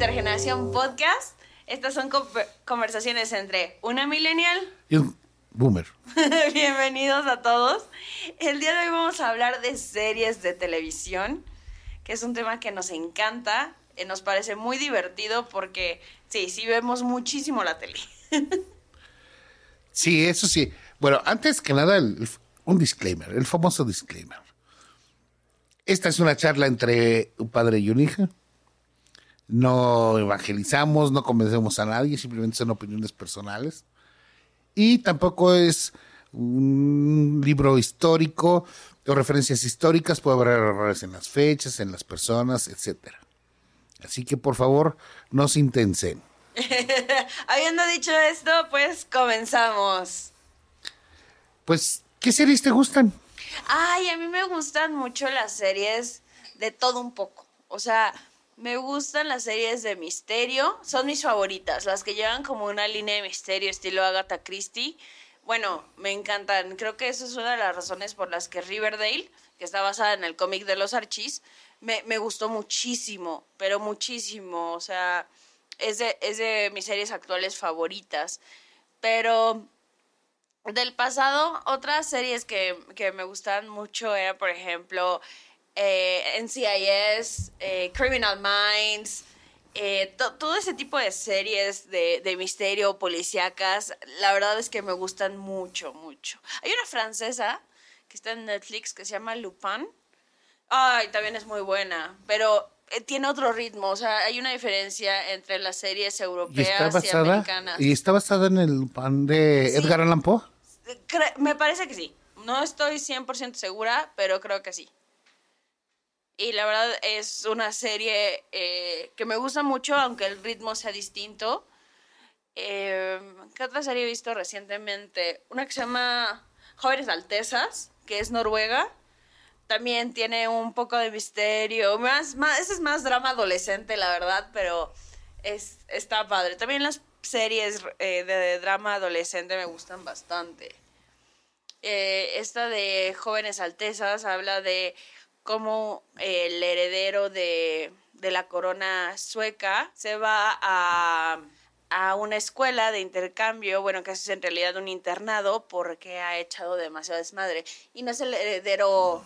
Intergeneración Podcast. Estas son conversaciones entre una millennial y un boomer. Bienvenidos a todos. El día de hoy vamos a hablar de series de televisión, que es un tema que nos encanta, nos parece muy divertido porque sí vemos muchísimo la tele. Sí, eso sí. Bueno, antes que nada, un disclaimer, el famoso disclaimer. Esta es una charla entre un padre y una hija. No evangelizamos, no convencemos a nadie, simplemente son opiniones personales. Y tampoco es un libro histórico o referencias históricas, puede haber errores en las fechas, en las personas, etcétera. Así que por favor, no se intensen. Habiendo dicho esto, pues comenzamos. Pues, ¿qué series te gustan? Ay, a mí me gustan mucho las series de todo un poco. O sea, me gustan las series de misterio, son mis favoritas, las que llevan como una línea de misterio estilo Agatha Christie. Bueno, me encantan. Creo que eso es una de las razones por las que Riverdale, que está basada en el cómic de los Archís, me gustó muchísimo, pero muchísimo. O sea, es de mis series actuales favoritas. Pero del pasado, otras series que me gustan mucho era, por ejemplo, NCIS, Criminal Minds, todo ese tipo de series de misterio, policíacas. La verdad es que me gustan mucho, mucho. Hay una francesa que está en Netflix que se llama Lupin. Ay, también es muy buena, pero tiene otro ritmo. O sea, hay una diferencia entre las series europeas y americanas. ¿Y está basada en el pan de Edgar Allan Poe? Me parece que sí. No estoy 100% segura, pero creo que sí. Y la verdad es una serie que me gusta mucho, aunque el ritmo sea distinto. ¿Qué otra serie he visto recientemente? Una que se llama Jóvenes Altezas, que es noruega. También tiene un poco de misterio. Ese es más drama adolescente, la verdad, pero está padre. También las series de drama adolescente me gustan bastante. Esta de Jóvenes Altezas habla de cómo el heredero de la corona sueca se va a una escuela de intercambio, bueno, que es en realidad un internado porque ha echado demasiado desmadre. Y no es el heredero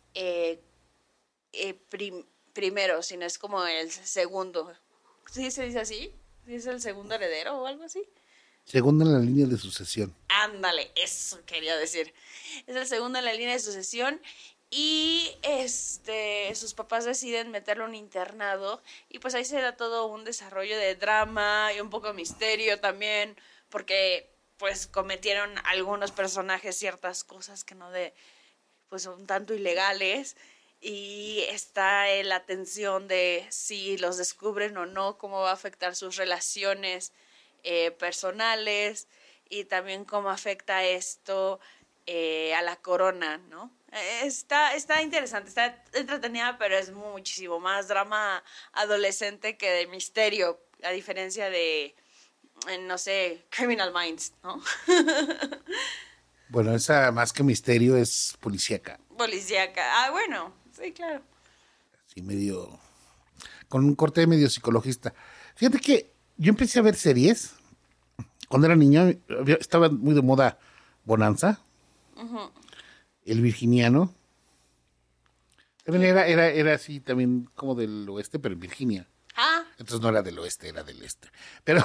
primero, sino es como el segundo. ¿Sí se dice así? ¿Sí es el segundo heredero o algo así? Segundo en la línea de sucesión. Ándale, eso quería decir. Es el segundo en la línea de sucesión y sus papás deciden meterlo en un internado y pues ahí se da todo un desarrollo de drama y un poco de misterio también, porque pues cometieron algunos personajes ciertas cosas que pues son tanto ilegales, y está la tensión de si los descubren o no, cómo va a afectar sus relaciones personales, y también cómo afecta esto a la corona, ¿no? Está interesante, está entretenida, pero es muchísimo más drama adolescente que de misterio, a diferencia de, no sé, Criminal Minds, ¿no? Bueno, esa más que misterio es policíaca. Policíaca. Ah, bueno, sí, claro. Así medio, con un corte medio psicologista. Fíjate que yo empecé a ver series cuando era niño. Estaba muy de moda Bonanza, uh-huh. El Virginiano. También era así, también como del oeste, pero en Virginia. Ah. Entonces no era del oeste, era del este. Pero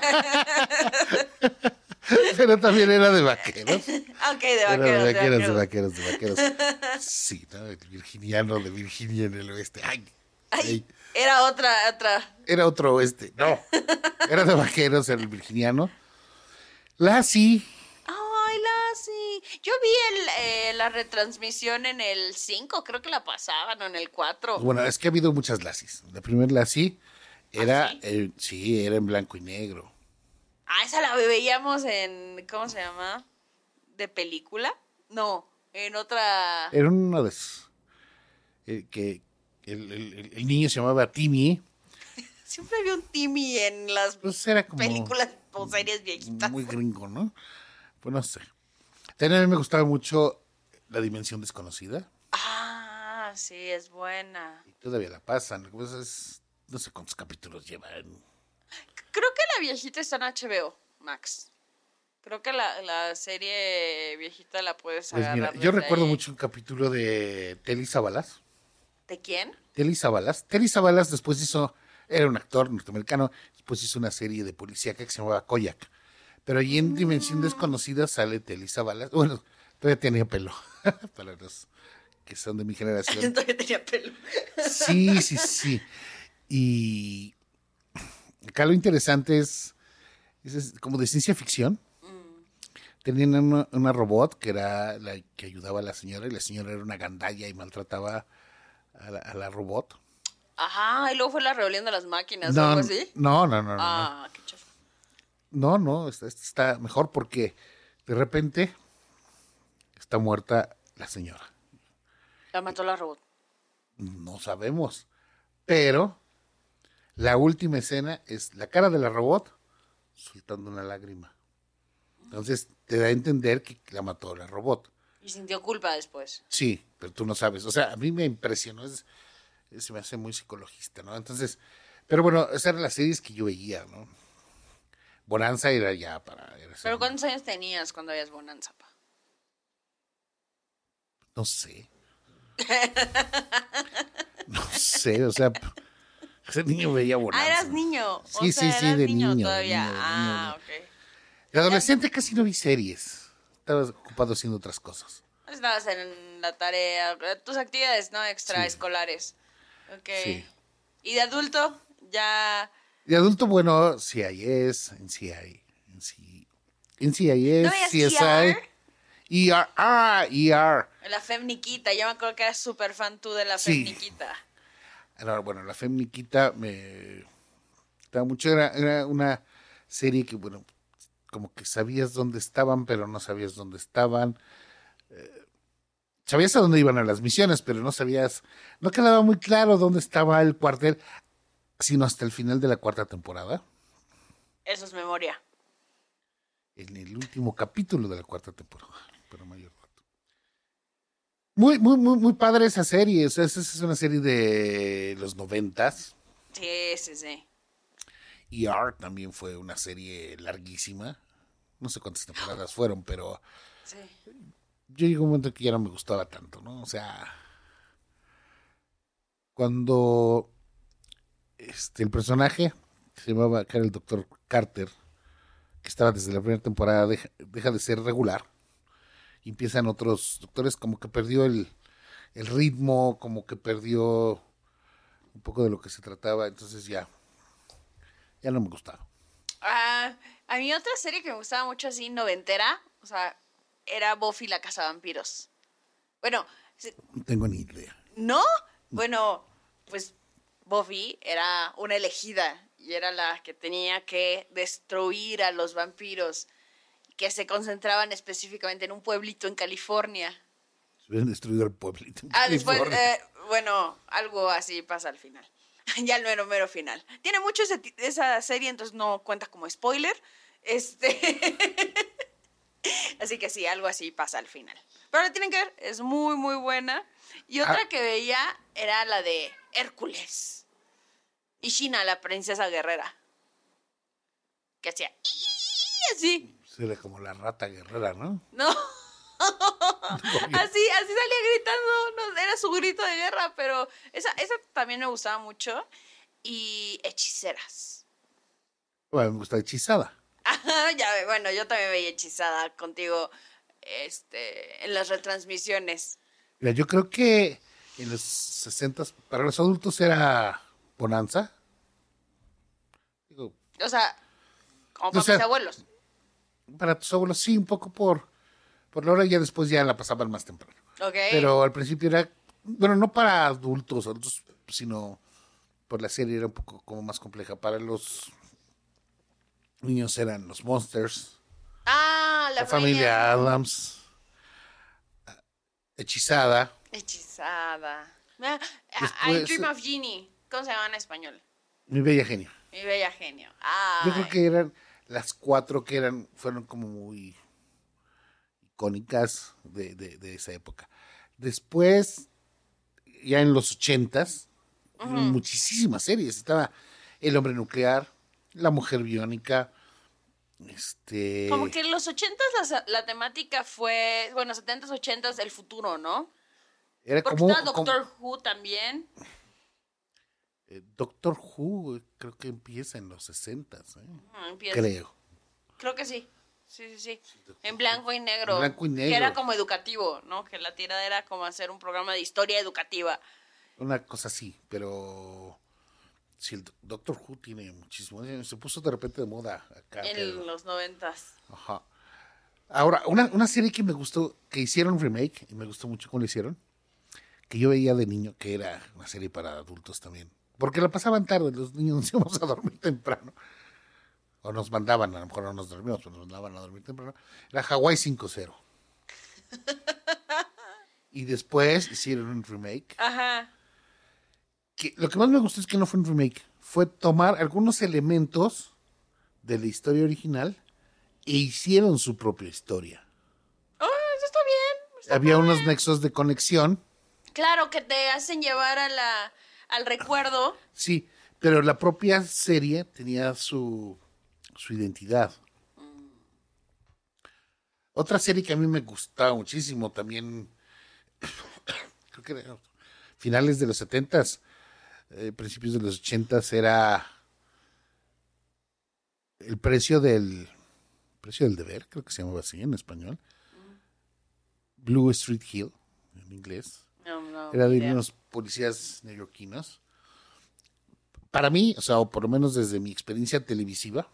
pero también era de vaqueros. Ok, de vaqueros. Sí, ¿no? El Virginiano de Virginia en el oeste. Ay. Era otra. Era otro oeste. No. Era de vaqueros el Virginiano. Lassie. Ay, Lassie. Yo vi la retransmisión en el 5, creo que la pasaban, o en el 4. Bueno, es que ha habido muchas Lassies. La primera Lassie era, ¿Ah, sí? Sí, era en blanco y negro. Esa la veíamos en, ¿cómo se llama? ¿De película? No, en otra. Era una de esas. Que el niño se llamaba Timmy. Siempre había un Timmy en las era como películas o series viejitas. Muy gringo, ¿no? Pues no sé. También a mí me gustaba mucho La Dimensión Desconocida. Ah, sí, es buena. Y todavía la pasan. Lo que pasa es no sé cuántos capítulos llevan. Creo que la viejita está en HBO, Max. Creo que la serie viejita la puedes Pues mira, agarrar yo desde recuerdo ahí. mucho un capítulo de Telly Savalas. ¿De quién? Telly Savalas. Telly Savalas después era un actor norteamericano, después hizo una serie de policíaca que se llamaba Koyak. Pero allí en Dimensión Desconocida sale Telly Savalas. Bueno, todavía tenía pelo, para los que son de mi generación. Todavía tenía pelo. Sí, sí, sí. Y acá lo interesante es como de ciencia ficción. Tenían una robot que era la que ayudaba a la señora, y la señora era una gandalla y maltrataba a la robot. Ajá, y luego fue la rebelión de las máquinas o No, algo así. no. Ah, qué chafa. No, está mejor porque de repente está muerta la señora. La mató la robot. No sabemos. Pero la última escena es la cara de la robot soltando una lágrima. Entonces te da a entender que la mató la robot. Y sintió culpa después. Sí, pero tú no sabes. O sea, a mí me impresionó. Se me hace muy psicologista, ¿no? Entonces, pero bueno, esas eran las series que yo veía, ¿no? Bonanza era ya para... ¿Pero cuántos años tenías cuando veías Bonanza, pa? No sé. No sé, o sea, ese niño veía Bonanza. Ah, eras niño. Sí, sí, eras de niño todavía. niño. Ok. De adolescente casi no vi series. Estaba ocupado haciendo otras cosas. Estabas en la tarea, tus actividades, ¿no? Extraescolares. Ok. Sí. ¿Y de adulto? Ya... De adulto, bueno, CIS, NCIS, ¿No veías CSI, ER. La Femniquita, yo me acuerdo que eras súper fan tú de la Sí. Femniquita. Ahora, bueno, la Femniquita me gustaba mucho. Era una serie que, bueno, como que sabías dónde estaban, pero no sabías dónde estaban. Sabías a dónde iban a las misiones, pero no quedaba muy claro dónde estaba el cuartel, sino hasta el final de la 4ª temporada. Eso es memoria. En el último capítulo de la 4ª temporada, pero mayor rato. Muy padre esa serie. O sea, esa es una serie de los 90s. Sí. ER también fue una serie larguísima. No sé cuántas temporadas fueron, pero Sí. yo llegó un momento que ya no me gustaba tanto, ¿no? O sea, cuando el personaje que se llamaba, que era el doctor Carter, que estaba desde la primera temporada, deja de ser regular y empiezan otros doctores, como que perdió el ritmo, como que perdió un poco de lo que se trataba, entonces ya no me gustaba. A mí otra serie que me gustaba mucho así, noventera, o sea, era Buffy la Cazavampiros. Bueno, No tengo ni idea. ¿no? Bueno, pues Buffy era una elegida y era la que tenía que destruir a los vampiros que se concentraban específicamente en un pueblito en California. Se hubieran destruido el pueblito. Después, bueno, algo así pasa al final. Ya el mero final. Tiene mucho esa serie, entonces no cuenta como spoiler. Así que sí, algo así pasa al final. Pero la tienen que ver, es muy buena. Y otra que veía era la de Hércules. Y Shina, la princesa guerrera. Que hacía así. Era como la rata guerrera, ¿no? No. Así salía gritando, no, era su grito de guerra, pero esa también me gustaba mucho. Y Hechiceras. Bueno, me gusta Hechizada. Ya, bueno, yo también veía Hechizada contigo en las retransmisiones. Mira, yo creo que en los 60 para los adultos era Bonanza. Digo, O sea, como para o sea, mis abuelos. para tus abuelos sí, un poco por la hora, ya después ya la pasaban más temprano. Ok. Pero al principio era, bueno, no para adultos, sino por la serie era un poco como más compleja. Para los niños eran los Monsters, La familia Adams, Hechizada. Hechizada. I Después, Dream of Genie. ¿Cómo se llama en español? Mi Bella Genio. Mi bella genio. Yo creo que eran las 4 que fueron como muy icónicas de esa época. Después, ya en los 80s, muchísimas series. Estaba El hombre nuclear, La mujer biónica, Como que en los 80s la temática fue, bueno, 70s, 80s, el futuro, ¿no? Era Porque como, estaba Doctor Who también. Doctor Who, creo que empieza en los 60s, Empieza. Creo que sí. Sí. En blanco y negro. En blanco y negro. Que era como educativo, ¿no? Que la tirada era como hacer un programa de historia educativa. Una cosa así, pero sí, el Doctor Who tiene muchísimo. Se puso de repente de moda acá. En los 90s. Ajá. Ahora, una serie que me gustó, que hicieron remake, y me gustó mucho cómo lo hicieron, que yo veía de niño, que era una serie para adultos también. Porque la pasaban tarde, los niños nos íbamos a dormir temprano. O nos mandaban, a lo mejor no nos dormimos, pero nos mandaban a dormir temprano. Era Hawái 5-0. Y después hicieron un remake. Ajá. Que lo que más me gustó es que no fue un remake. Fue tomar algunos elementos de la historia original e hicieron su propia historia. Oh, eso está bien. Había unos nexos de conexión. Claro, que te hacen llevar al recuerdo. Sí, pero la propia serie tenía su identidad. Otra serie que a mí me gustaba muchísimo también, creo que era finales de los 70s, principios de los 80s, era el precio del deber, creo que se llamaba así en español. Blue Street Hill, en inglés. No, era de unos policías neoyorquinos. Para mí, o sea, o por lo menos desde mi experiencia televisiva,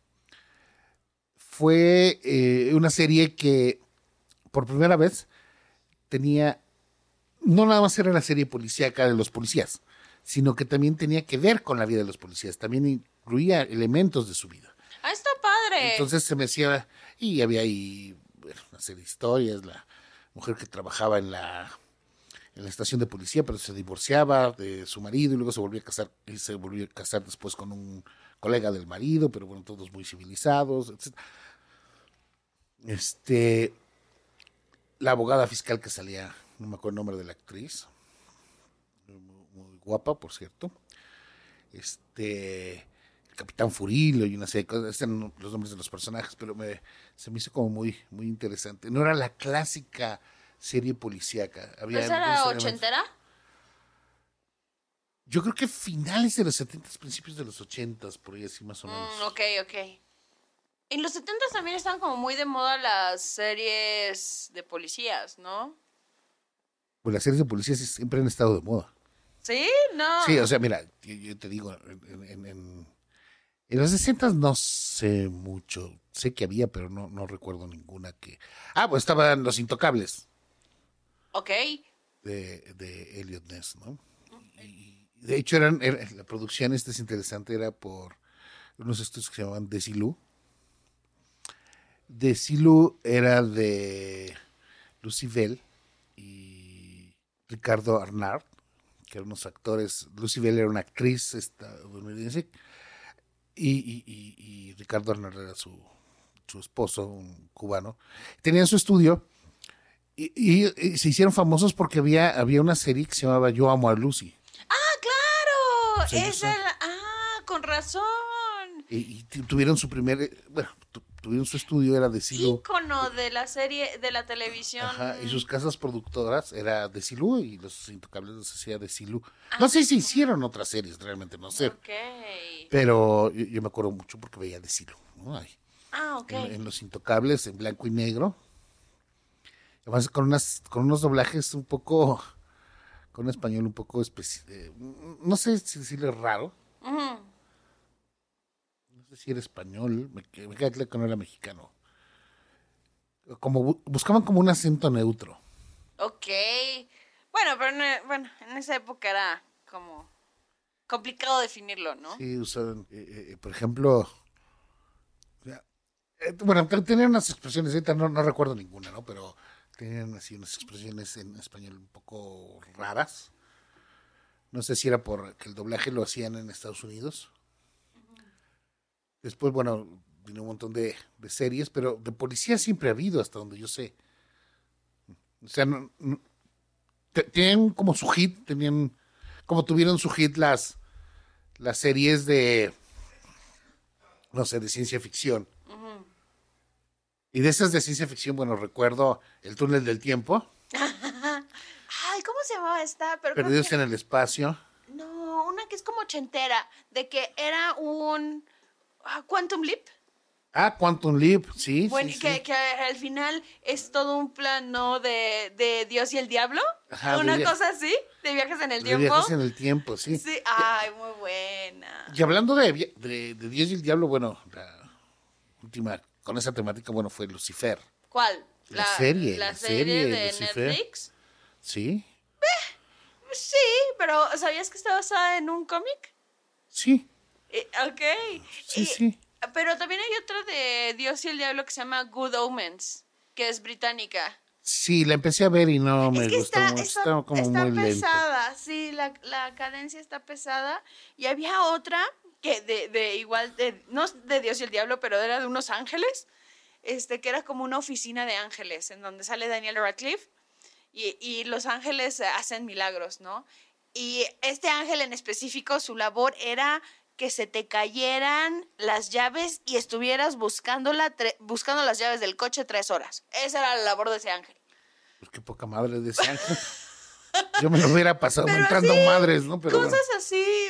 fue una serie que por primera vez tenía, no nada más era la serie policíaca de los policías, sino que también tenía que ver con la vida de los policías, también incluía elementos de su vida. Ah, está padre. Entonces se me hacía, y había ahí una serie de historias, la mujer que trabajaba en la estación de policía, pero se divorciaba de su marido y luego se volvió a casar, y se volvió a casar después con un colega del marido, pero bueno, todos muy civilizados, etc. La abogada fiscal que salía, no me acuerdo el nombre de la actriz, muy guapa, por cierto. El Capitán Furilo y una serie de cosas, estos eran los nombres de los personajes, pero se me hizo como muy, muy interesante. No era la clásica serie policíaca. Había ¿Esa era ochentera? Yo creo que finales de los 70s, principios de los 80s, por ahí así más o menos. Ok. En los 70s también estaban como muy de moda las series de policías, ¿no? Pues las series de policías siempre han estado de moda. ¿Sí? No. Sí, o sea, mira, yo te digo, en los 60s no sé mucho. Sé que había, pero no recuerdo ninguna que... pues estaban Los Intocables. Ok. De Elliot Ness, ¿no? Y de hecho, la producción, es interesante, era por unos estudios que se llamaban Desilu. Desilu era de Lucy Bell y Ricardo Arnard, que eran unos actores. Lucy Bell era una actriz estadounidense y Ricardo Arnard era su esposo, un cubano. Tenían su estudio y se hicieron famosos porque había una serie que se llamaba Yo Amo a Lucy. ¡Ah, claro! Sí, con razón. Y tuvieron su tuvieron su estudio, era Desilu. Ícono de la serie, de la televisión. Ajá, y sus casas productoras era Desilu y Los Intocables los hacía Desilu. No sé si hicieron otras series, realmente no sé. Ok. Pero yo me acuerdo mucho porque veía Desilu, ¿no? Ok. En Los Intocables, en blanco y negro. Además con unos doblajes un poco, con un español un poco no sé si decirle raro. Uh-huh. No sé si era español, me queda claro que no era mexicano. Como buscaban como un acento neutro. Ok. Bueno, pero en esa época era como complicado definirlo, ¿no? Sí, usaban, por ejemplo, tenían unas expresiones, ahorita no recuerdo ninguna, ¿no? Pero tenían así unas expresiones en español un poco raras. No sé si era porque el doblaje lo hacían en Estados Unidos. Después, bueno, vino un montón de series, pero de policía siempre ha habido, hasta donde yo sé. O sea, tenían como su hit, tenían como tuvieron su hit las series de, no sé, de ciencia ficción. Y de esas de ciencia ficción, bueno, recuerdo El túnel del tiempo, Ay, ¿cómo se llamaba esta? Pero creo Perdidos que... en el espacio. No, una que es como ochentera, de que era un Quantum Leap. Ah, Quantum Leap, sí, Bueno, sí, sí. que al final es todo un plan, ¿no? De Dios y el diablo. Ajá, Una cosa así, de viajes en el de tiempo. viajes en el tiempo, sí. Sí, ay, muy buena. Y hablando de Dios y el diablo, bueno, la última con esa temática, bueno, fue Lucifer. ¿Cuál? La serie de Lucifer. Netflix. Sí, Sí, pero ¿sabías que está basada en un cómic? sí, Ok. sí, sí. Pero también hay otra de Dios y el Diablo que se llama Good Omens, que es británica. Sí, la empecé a ver y no me Es que gustó mucho, estaba como está muy lenta. pesada, sí, la cadencia está pesada. Y había otra que igual, no de Dios y el Diablo, pero era de unos ángeles, que era como una oficina de ángeles, en donde sale Daniel Radcliffe, y los ángeles hacen milagros, ¿no? Y este ángel en específico, su labor era que se te cayeran las llaves y estuvieras buscando las llaves del coche 3 horas. Esa era la labor de ese ángel. Pues qué poca madre de ese ángel. Yo me lo hubiera pasado Pero entrando así, madres, ¿no? Pero cosas bueno. así,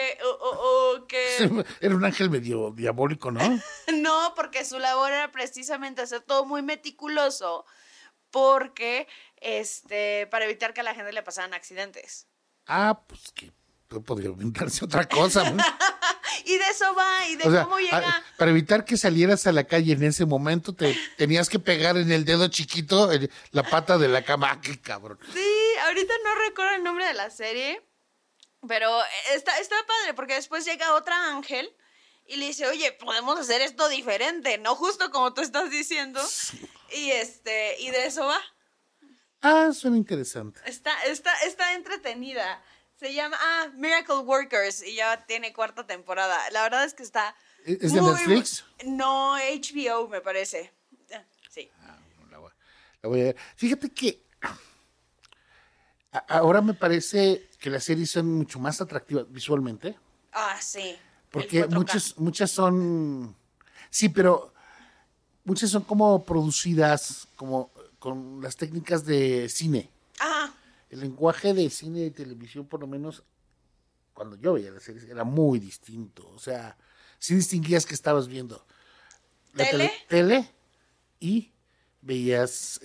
o que... Era un ángel medio diabólico, ¿no? No, porque su labor era precisamente hacer todo muy meticuloso, porque, para evitar que a la gente le pasaran accidentes. Ah, pues que podría inventarse otra cosa, ¿no? Y de eso va, y de O sea, cómo llega... para evitar que salieras a la calle en ese momento, te tenías que pegar en el dedo chiquito la pata de la cama. ¡Ah, qué cabrón! Sí, ahorita no recuerdo el nombre de la serie, pero está padre, porque después llega otra ángel y le dice, oye, podemos hacer esto diferente, no justo como tú estás diciendo. Y y de eso va. Ah, suena interesante. Está entretenida. Se llama Miracle Workers y ya tiene 4ª temporada. La verdad es que está ¿Es de Netflix? No, HBO me parece. Sí. La voy a ver. Fíjate que ahora me parece que las series son mucho más atractivas visualmente. Sí. Porque muchas son. Sí, pero muchas son como producidas como con las técnicas de cine. Ajá. El lenguaje de cine y televisión, por lo menos cuando yo veía las series, era muy distinto. O sea, sí distinguías que estabas viendo la tele y veías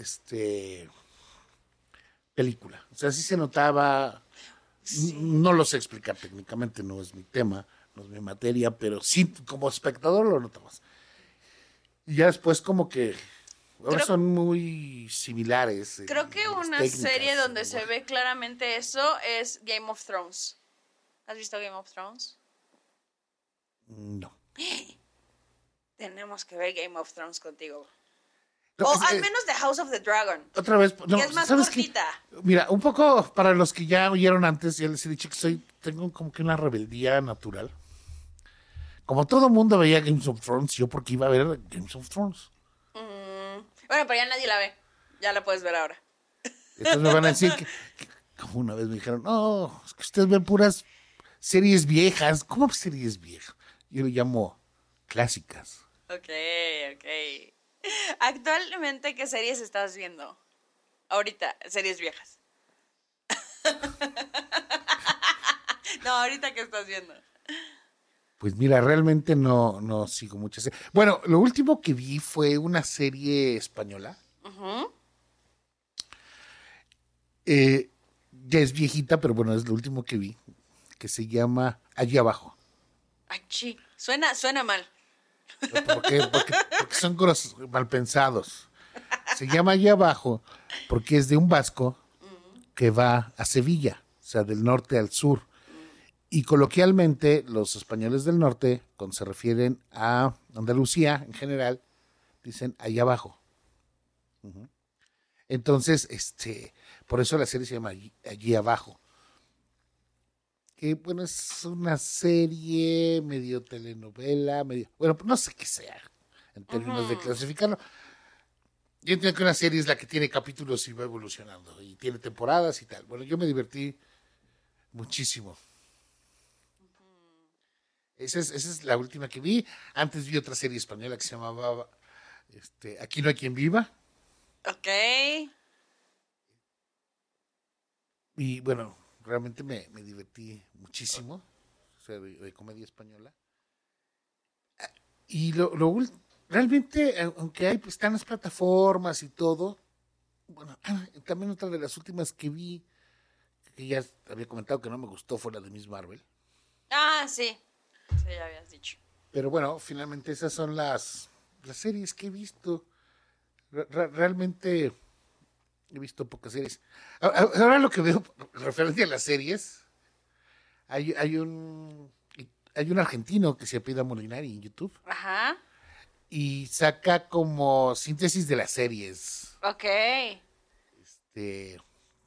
película. O sea, sí se notaba. Sí. No lo sé explicar técnicamente, no es mi tema, no es mi materia, pero sí, como espectador lo notabas. Y ya después como que ahora son muy similares. Creo que una serie donde se ve claramente eso es Game of Thrones. ¿Has visto Game of Thrones? No. Tenemos que ver Game of Thrones contigo. No, o al menos The House of the Dragon. Otra vez, no, que es más ¿sabes cortita. Qué? Mira, un poco para los que ya oyeron antes, ya les he dicho que tengo como que una rebeldía natural. Como todo mundo veía Game of Thrones, yo porque iba a ver Game of Thrones. Bueno, pero ya nadie la ve. Ya la puedes ver ahora. Entonces me van a decir que como una vez me dijeron, no, es que ustedes ven puras series viejas. ¿Cómo series viejas? Yo le llamo clásicas. Ok. Actualmente, ¿qué series estás viendo? Ahorita, series viejas. No, ahorita, ¿qué estás viendo? Pues mira, realmente no sigo muchas series. Bueno, lo último que vi fue una serie española. Uh-huh. Ya es viejita, pero bueno, es lo último que vi, que se llama Allí Abajo. Ay, sí, suena mal. Porque son mal pensados. Se llama Allí Abajo porque es de un vasco que va a Sevilla, o sea, del norte al sur. Y coloquialmente, los españoles del norte, cuando se refieren a Andalucía en general, dicen allá abajo. Uh-huh. Entonces, por eso la serie se llama Allí Abajo. Que, bueno, es una serie medio telenovela, bueno, no sé qué sea, en términos de clasificarlo. Yo entiendo que una serie es la que tiene capítulos y va evolucionando, y tiene temporadas y tal. Bueno, yo me divertí muchísimo. Esa es la última que vi. Antes vi otra serie española que se llamaba Aquí no hay quien viva. Ok. Y bueno, realmente me divertí muchísimo. O sea, de comedia española. Y realmente, aunque hay, pues, están las plataformas y todo, bueno, también otra de las últimas que vi, que ya había comentado que no me gustó, fue la de Miss Marvel. Ah, sí. Sí, ya habías dicho. Pero bueno, finalmente esas son las series que he visto. Realmente he visto pocas series. Ahora lo que veo referente a las series, hay un hay un argentino que se apellida Molinari en YouTube Ajá. y saca como síntesis de las series. Ok. Este,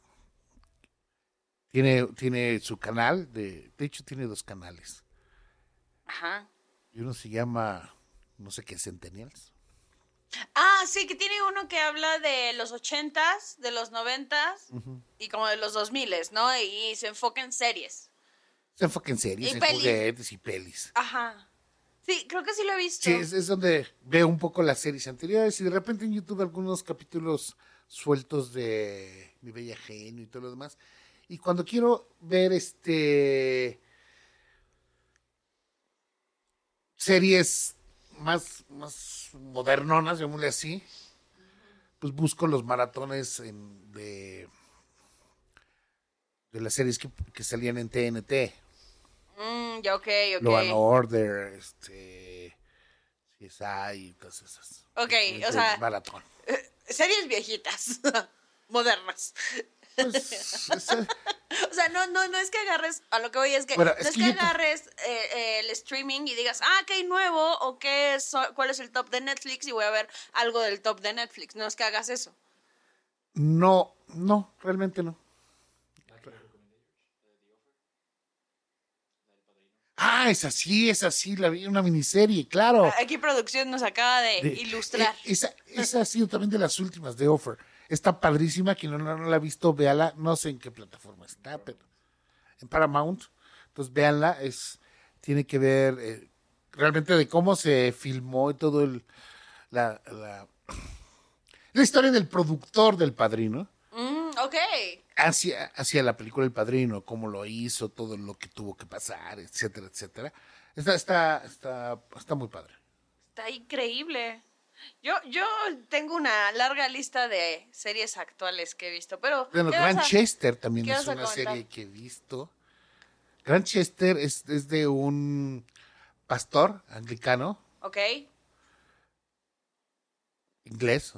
tiene su canal, de hecho tiene dos canales. Ajá. Y uno se llama, no sé qué, Centennials. Ah, sí, que tiene uno que habla de los 80s, de los 90s y como de los 2000s, ¿no? Y se enfoca en series. Se enfoca en series, Y en pelis. juguetes y pelis. Ajá. Sí, creo que sí lo he visto. Sí, es donde veo un poco las series anteriores y de repente en YouTube algunos capítulos sueltos de Mi Bella Genio y todo lo demás. Y cuando quiero ver series más modernonas, llamémosle así, pues busco los maratones de las series que salían en TNT. Ya, ok, ok. Law and Order, CSI y todas esas. Ok, o El sea, maratón. series viejitas, modernas. Pues, O sea, no es que agarres, a lo que voy es que, bueno, no es que agarres el streaming y digas, ¿qué hay nuevo? O cuál es el top de Netflix y voy a ver algo del top de Netflix. No es que hagas eso. no, realmente no. Es así, la vi, una miniserie, claro. Aquí producción nos acaba de ilustrar. Esa ha sido también de las últimas de Offer. Está padrísima, quien no la ha visto, véala. No sé en qué plataforma está, pero en Paramount. Entonces, véanla. Tiene que ver realmente de cómo se filmó y todo la, la, la historia del productor del Padrino. Ok. Hacia la película El Padrino, cómo lo hizo, todo lo que tuvo que pasar, etcétera, etcétera. Está muy padre. Está increíble. Yo tengo una larga lista de series actuales que he visto, pero... Bueno, Grantchester también es una comentar? serie que he visto. Grantchester es de un pastor anglicano, Ok. inglés.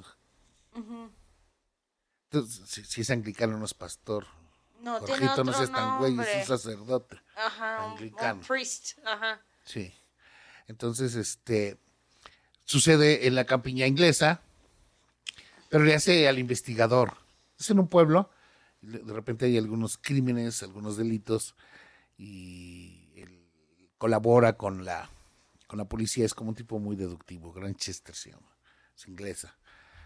Entonces, si es anglicano, no es pastor. No, tiene Jorgito, no otro seas tan güey, es nombre. un sacerdote Ajá, anglicano. un priest. Ajá. Sí. Entonces, sucede en la campiña inglesa, pero le hace al investigador. Es en un pueblo, de repente hay algunos crímenes, algunos delitos, y él colabora con la policía, es como un tipo muy deductivo. Grantchester se llama, es inglesa.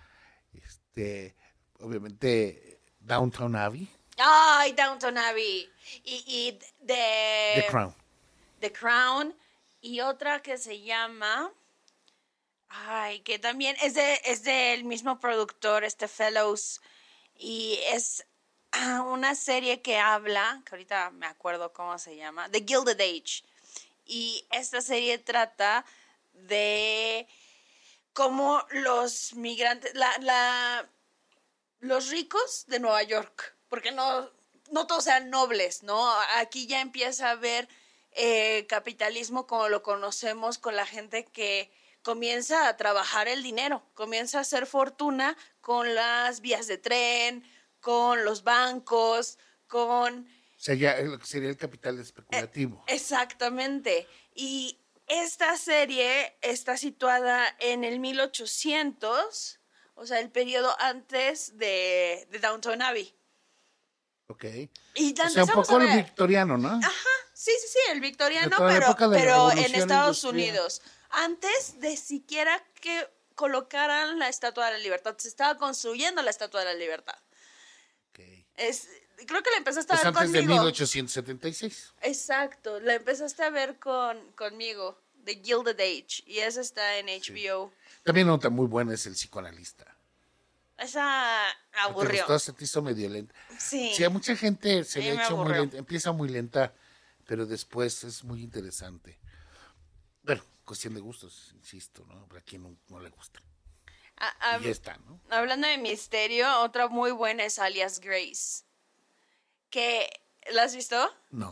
Obviamente, Downton Abbey. Ay, Downton Abbey. Y The Crown. The Crown. Y otra que se llama... Ay, que también es del mismo productor, Fellows. Y es una serie que habla, que ahorita me acuerdo cómo se llama, The Gilded Age. Y esta serie trata de cómo los migrantes, los ricos de Nueva York, porque no todos sean nobles, ¿no? Aquí ya empieza a haber capitalismo como lo conocemos, con la gente que comienza a trabajar el dinero, comienza a hacer fortuna con las vías de tren, con los bancos, con... O sea, ya lo que sería el capital especulativo. Exactamente. Y esta serie está situada en el 1800, o sea, el periodo antes de Downton Abbey. Ok. Y o sea, un poco el victoriano, ¿no? Ajá, sí, el victoriano, pero en Estados Unidos. Antes de siquiera que colocaran la Estatua de la Libertad, se estaba construyendo la Estatua de la Libertad. Okay. creo que la empezaste a Pues ver antes de conmigo. 1876. Exacto, la empezaste a ver conmigo, The Gilded Age, y esa está en HBO. También otra muy buena es El psicoanalista. Esa ¿Te aburrió. gustó? Se te hizo medio lenta. Sí. Sí, a mucha gente se le A mí ha me hecho muy aburrió. lenta. Empieza muy lenta, pero después es muy interesante. Bueno, cuestión de gustos, insisto, ¿no? Para quien no le gusta. Y ya está, ¿no? Hablando de misterio, otra muy buena es Alias Grace. ¿La has visto? No.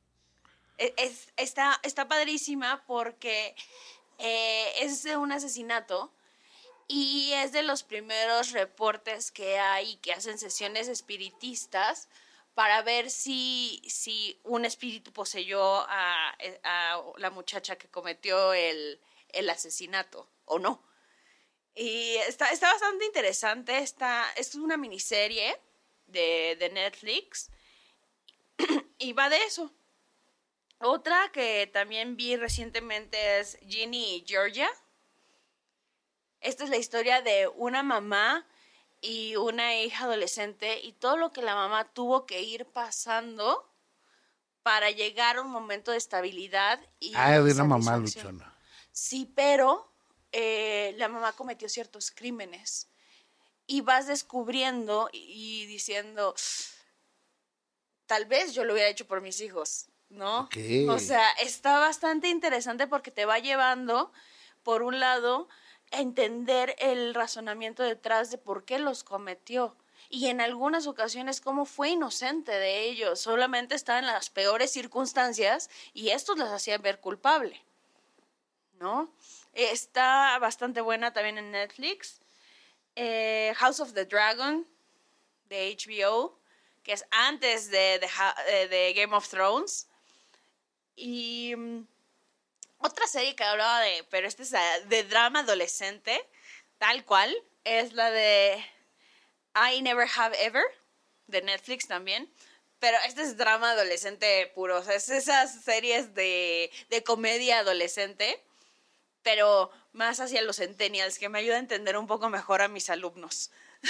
Está padrísima porque es de un asesinato y es de los primeros reportes que hay que hacen sesiones espiritistas para ver si un espíritu poseyó a la muchacha que cometió el asesinato o no. Y está bastante interesante. Es una miniserie de Netflix y va de eso. Otra que también vi recientemente es Ginny y Georgia. Esta es la historia de una mamá y una hija adolescente y todo lo que la mamá tuvo que ir pasando para llegar a un momento de estabilidad y De una mamá satisfacción. luchona. Sí, pero la mamá cometió ciertos crímenes y vas descubriendo y diciendo, tal vez yo lo hubiera hecho por mis hijos, ¿no? Ok. O sea, está bastante interesante porque te va llevando, por un lado, a entender el razonamiento detrás de por qué los cometió. Y en algunas ocasiones cómo fue inocente de ellos, solamente estaba en las peores circunstancias y estos las hacían ver culpable, ¿no? Está bastante buena también en Netflix. House of the Dragon, de HBO, que es antes de Game of Thrones. Y otra serie que hablaba pero esta es de drama adolescente, tal cual, es la de I Never Have Ever, de Netflix también. Pero este es drama adolescente puro, o sea, es esas series de comedia adolescente, pero más hacia los centennials, que me ayuda a entender un poco mejor a mis alumnos.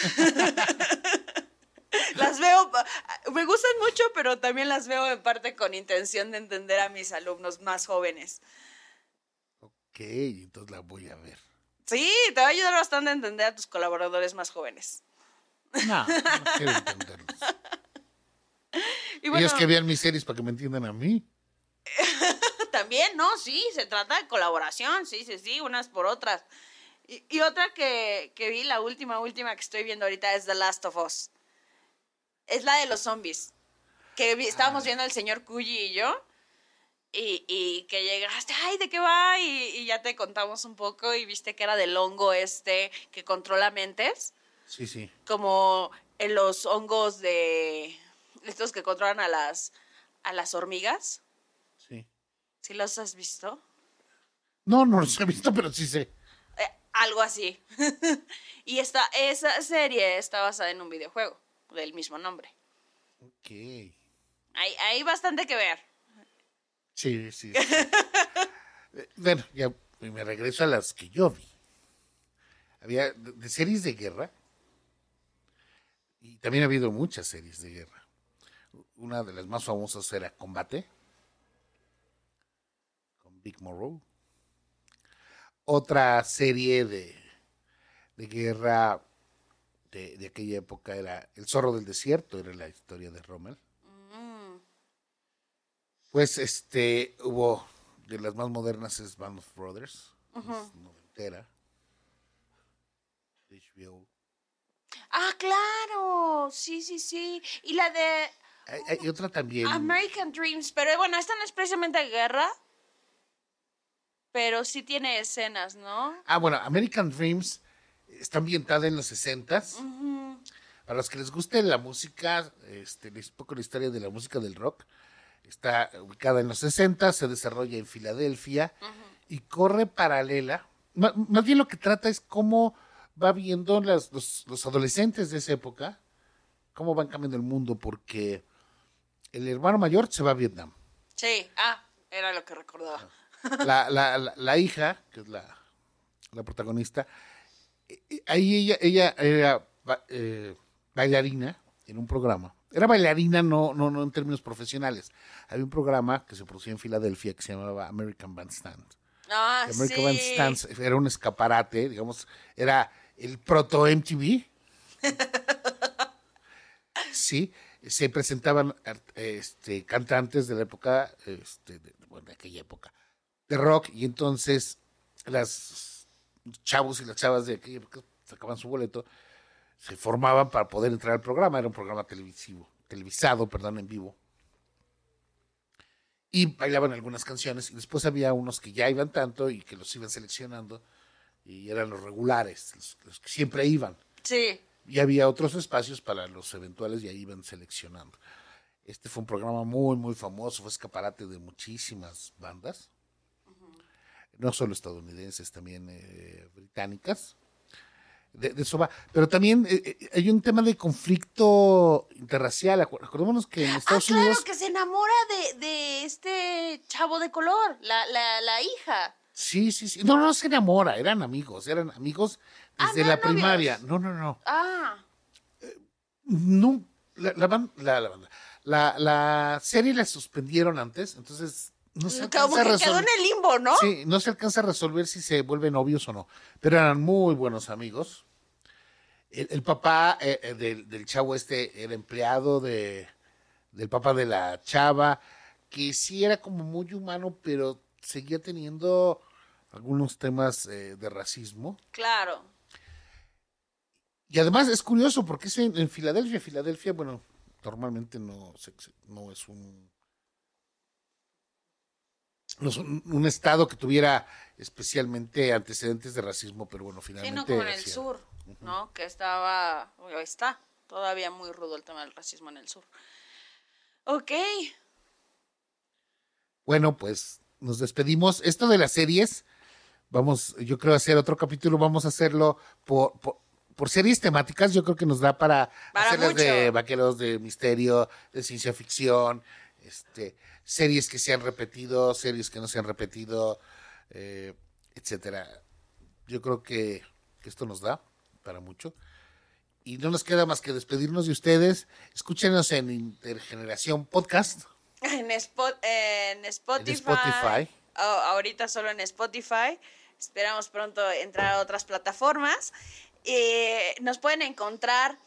Las veo, me gustan mucho, pero también las veo en parte con intención de entender a mis alumnos más jóvenes. Ok, entonces la voy a ver. Sí, te va a ayudar bastante a entender a tus colaboradores más jóvenes. No quiero entenderlos. Y bueno, Ellos que vean mis series para que me entiendan a mí. también, ¿no? Sí, se trata de colaboración, sí, unas por otras. Y otra que vi, la última que estoy viendo ahorita es The Last of Us. Es la de los zombies. Que estábamos viendo el señor Cuyi y yo. Y que llegaste, ay, ¿de qué va? Y ya te contamos un poco y viste que era del hongo que controla mentes. Sí, sí. Como en los hongos de estos que controlan a las hormigas. Sí. ¿Sí los has visto? No los he visto, pero sí sé. Algo así. Y esa serie está basada en un videojuego del mismo nombre. Ok. Hay bastante que ver. Sí. Bueno, ya me regreso a las que yo vi. Había de series de guerra. Y también ha habido muchas series de guerra. Una de las más famosas era Combate, con Vic Morrow. Otra serie de guerra de aquella época era El zorro del desierto, era la historia de Rommel. Pues hubo, de las más modernas es Band of Brothers, es noventera, de HBO. Ah, claro, sí. Y la de Hay otra también. American Dreams, pero bueno, esta no es precisamente guerra, pero sí tiene escenas, ¿no? Bueno, American Dreams está ambientada en los 60s. Para los que les guste la música, un poco la historia de la música del rock. Está ubicada en los 60, se desarrolla en Filadelfia y corre paralela. Más bien lo que trata es cómo va viendo los adolescentes de esa época, cómo van cambiando el mundo, porque el hermano mayor se va a Vietnam. Sí, era lo que recordaba. La hija, que es la protagonista, ahí ella era bailarina en un programa Era bailarina, no en términos profesionales. Había un programa que se producía en Filadelfia que se llamaba American Bandstand. Ah, American sí. Bandstand era un escaparate, digamos, era el proto MTV. Sí, se presentaban cantantes de la época, de aquella época, de rock, y entonces las chavos y las chavas de aquella época sacaban su boleto, se formaban para poder entrar al programa. Era un programa televisado, en vivo, y bailaban algunas canciones, y después había unos que ya iban tanto y que los iban seleccionando, y eran los regulares, los que siempre iban. Sí. Y había otros espacios para los eventuales y ahí iban seleccionando. Este fue un programa muy, muy famoso, fue escaparate de muchísimas bandas, no solo estadounidenses, también británicas. De eso va. Pero también hay un tema de conflicto interracial. Acordémonos que en Estados claro, Unidos... que se enamora de este chavo de color, la hija. Sí. No se enamora, eran amigos desde la primaria. Novios. No. Ah, No, la serie la suspendieron antes, entonces no se alcanza como a que quedó resolver. en el limbo, ¿no? Sí, no se alcanza a resolver si se vuelven novios o no, pero eran muy buenos amigos. El papá del chavo era empleado del papá de la chava, que sí era como muy humano, pero seguía teniendo algunos temas de racismo. Claro. Y además es curioso porque es en Filadelfia. Filadelfia, bueno, normalmente no es un estado que tuviera especialmente antecedentes de racismo, pero bueno, finalmente... Sí, no como en el sur, ¿no? Que está todavía muy rudo el tema del racismo en el sur. Ok. Bueno, pues nos despedimos. Esto de las series, yo creo hacer otro capítulo, vamos a hacerlo por series temáticas. Yo creo que nos da para hacerlas mucho. De vaqueros, de misterio, de ciencia ficción, series que se han repetido, series que no se han repetido, etcétera. Yo creo que esto nos da para mucho. Y no nos queda más que despedirnos de ustedes. Escúchenos en Intergeneración Podcast. En Spotify. En Spotify. Ahorita solo en Spotify. Esperamos pronto entrar a otras plataformas. Nos pueden encontrar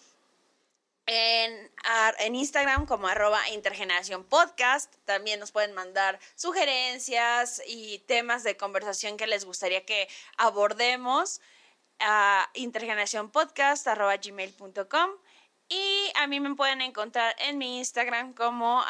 en Instagram como @intergeneracionpodcast. También nos pueden mandar sugerencias y temas de conversación que les gustaría que abordemos a intergeneracionpodcast@gmail.com. Y a mí me pueden encontrar en mi Instagram como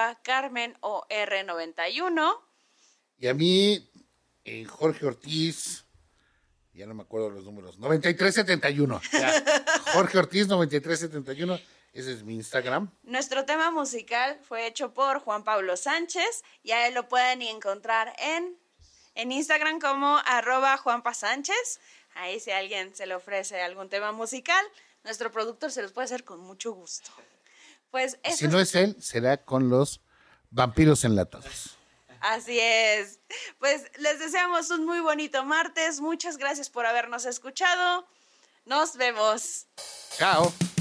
@carmenor91. Y a mí, en Jorge Ortiz, ya no me acuerdo los números, 9371. Jorge Ortiz 9371, ese es mi Instagram. Nuestro tema musical fue hecho por Juan Pablo Sánchez, y a él lo pueden encontrar en Instagram como @JuanpaSánchez. Ahí si a alguien se le ofrece algún tema musical, nuestro productor se los puede hacer con mucho gusto. Pues si no es él, será con los vampiros enlatados. Así es. Pues les deseamos un muy bonito martes. Muchas gracias por habernos escuchado. Nos vemos. Chao.